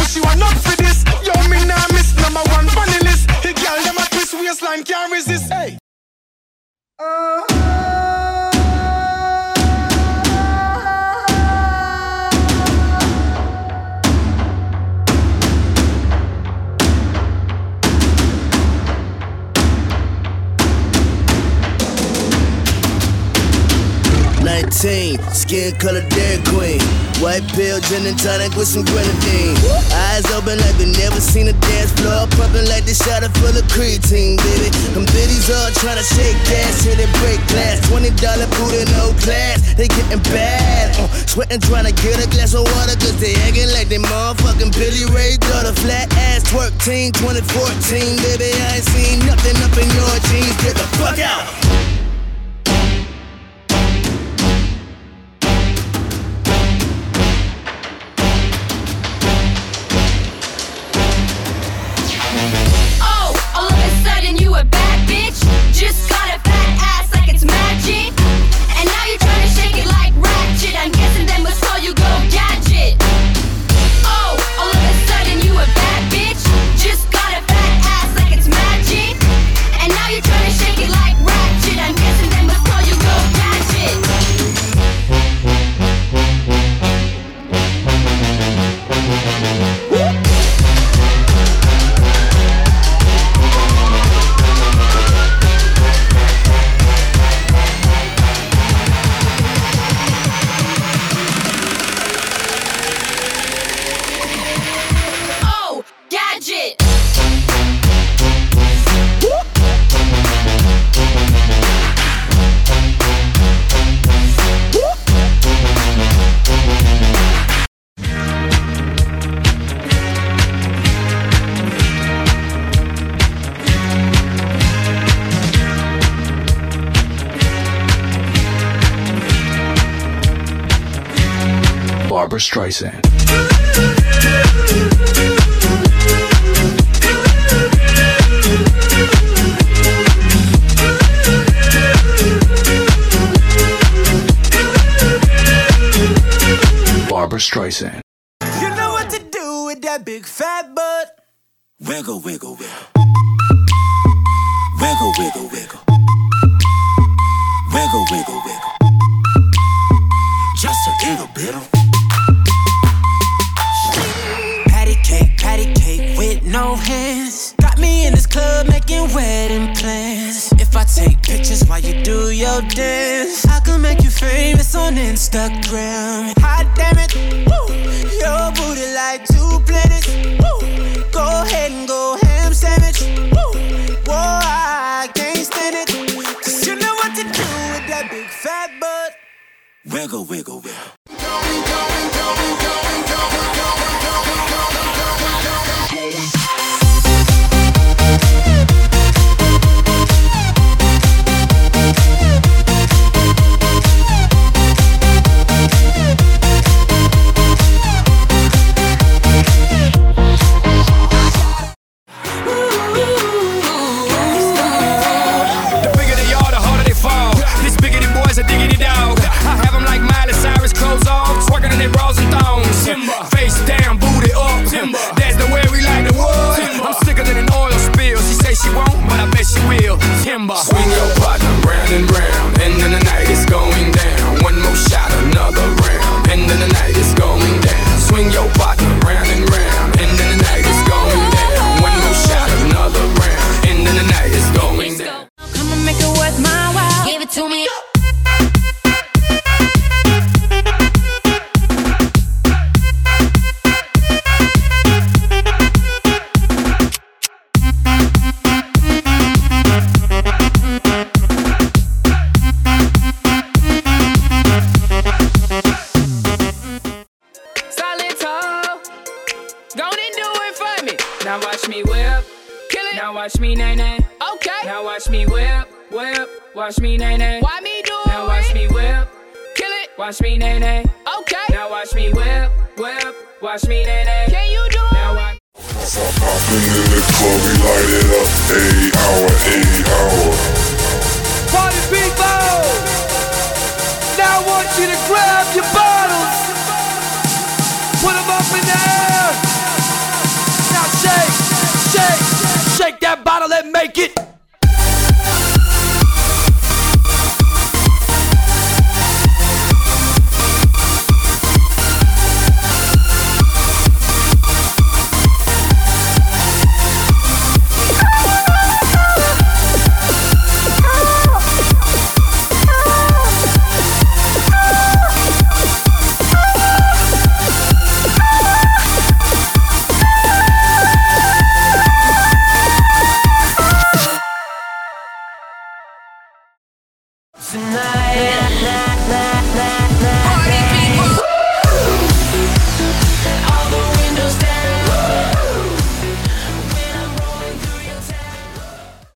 she want not for this. Yo, me nah miss number one funny list. The girl them a twist waistline can't resist. Hey. 19, skin color Dairy Queen. White pill, gin and tonic with some grenadine. Eyes open like they never seen a dance floor. Pumping like they shot it full of creatine, baby. Them biddies all tryna shake gas, hit it break glass. $20 boot in no class, they getting bad. Sweating tryna get a glass of water, cause they acting like they motherfucking Billy Ray daughter. Flat ass twerk team 2014, baby. I ain't seen nothing up in your jeans. Get the fuck out. Just got a fat ass like it's magic. And now you're trying to shake it like ratchet. I'm guessing them was all you go gadget. Oh, all of a sudden you a bad bitch. Just got a fat ass like it's magic. And now you're trying to shake it like ratchet. I'm guessing them was all you go gadget. Barbra Streisand. Barbra Streisand. You know what to do with that big fat butt. Wiggle, wiggle, wiggle. Wiggle, wiggle, wiggle. Wiggle, wiggle, wiggle. Just a little bit of patty cake with no hands. Got me in this club making wedding plans. If I take pictures while you do your dance, I can make you famous on Instagram. Hot damn it, woo. Your booty like 2 planets. Woo. Go ahead and go ham sandwich. Woo. Whoa, I can't stand it. Cause you know what to do with that big fat butt. Wiggle, wiggle, wiggle. Face down, booty up. Timber. That's the way we like the wood. Timber. I'm sicker than an oil spill. She say she won't, but I bet she will. Timber. Swing your partner round and round, and then the night is going down. One more shot, another round, and then the night is going down. Swing your partner round and round, and then the night is going down. One more shot, another round, and then the night is going down. Come on, make it worth my while. Give it to me. Now watch me whip, kill it. Now watch me nay nay. Okay. Now watch me whip, whip. Watch me nay nay. Why me do it? Now watch me whip, kill it. Watch me nay nay. Okay. Now watch me whip, whip. Watch me nay nay. Can you do it? Now watch. Stop popping in the club, we light it up. 8 hour. Party people! Now I want you to grab